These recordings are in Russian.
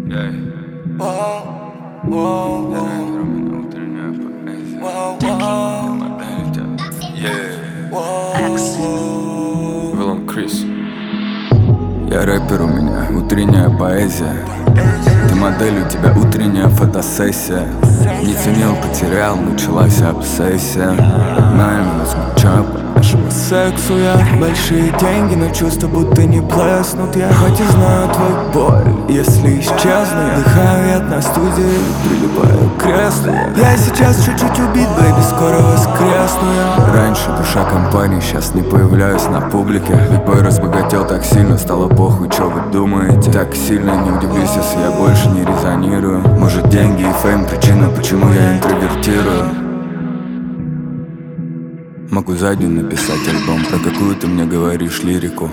Виллом Крис. Я рэпер, у меня утренняя поэзия. Ты модель, у тебя утренняя фотосессия. Не ценил, потерял, началась обсессия. Одна смучаю по нашему сексу. Я большие деньги, но чувства будто не плеснут. Я хоть и знаю твой боль, если исчезну. Я дыхаю, я на студии, прилипаю к креслу. Я сейчас чуть-чуть убит, бэйби, скоро воскресну я. Раньше душа компании, сейчас не появляюсь на публике. Битбой разбогател так сильно, стало похуй, что вы думаете. Так сильно не удивлюсь, если я больше не резонирую. Может, деньги и фейм причина, почему я интровертирую. Могу за день написать альбом, про какую ты мне говоришь лирику.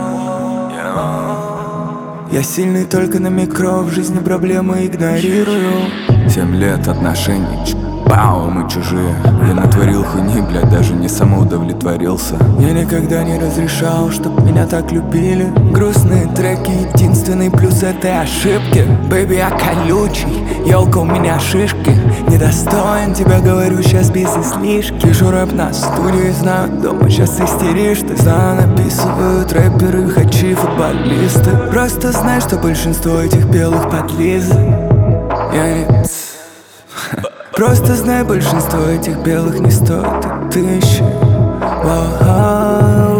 Я сильный только на микро, в жизни проблемы игнорирую. 7 лет отношений, пау, мы чужие. Я натворил хуйни, блядь, даже не самоудовлетворился. Я никогда не разрешал, чтоб меня так любили. Грустные треки, единственный плюс этой ошибки. Бэйби, я колючий, ёлка, у меня шишки. Недостоин тебя, говорю, сейчас без излишки. Пишу рэп на студии, знаю, дома сейчас истеришь. Ты знаю, написывают рэперы, хачи, футболисты. Просто знай, что большинство этих белых подлизы. Я не... Просто знай, большинство этих белых не стоит и тысячи.